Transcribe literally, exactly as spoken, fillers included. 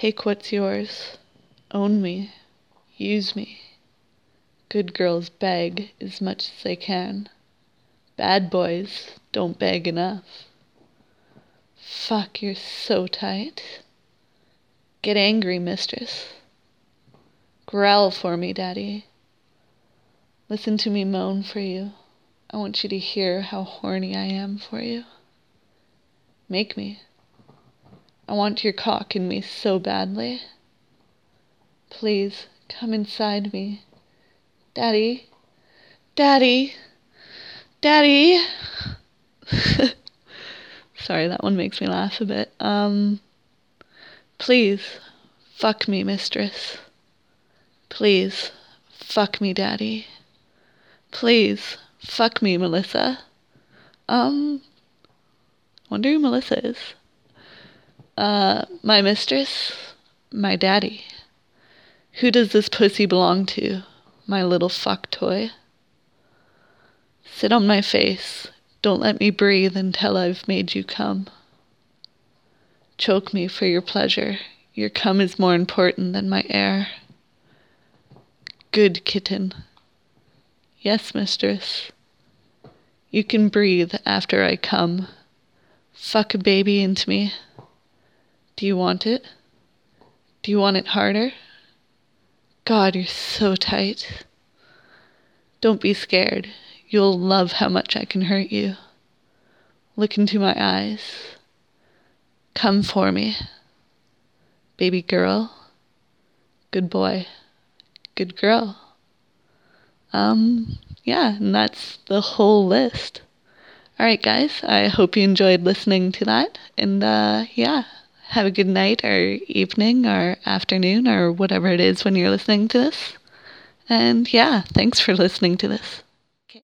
Take what's yours. Own me. Use me. Good girls beg as much as they can. Bad boys don't beg enough. Fuck, you're so tight. Get angry, mistress. Growl for me, daddy. Listen to me moan for you. I want you to hear how horny I am for you. Make me. I want your cock in me so badly. Please, come inside me. Daddy. Daddy. Daddy. Sorry, that one makes me laugh a bit. Um, please, fuck me, mistress. Please, fuck me, daddy. Please, fuck me, Melissa. Um, wonder who Melissa is. Uh, my mistress, my daddy. Who does this pussy belong to? My little fuck toy. Sit on my face. Don't let me breathe until I've made you come. Choke me for your pleasure. Your cum is more important than my air. Good kitten. Yes, mistress. You can breathe after I come. Fuck a baby into me. Do you want it? Do you want it harder? God, you're so tight. Don't be scared. You'll love how much I can hurt you. Look into my eyes. Come for me. Baby girl. Good boy. Good girl. Um, yeah, and that's the whole list. Alright guys, I hope you enjoyed listening to that, and uh, yeah, have a good night or evening or afternoon or whatever it is when you're listening to this. And yeah, thanks for listening to this.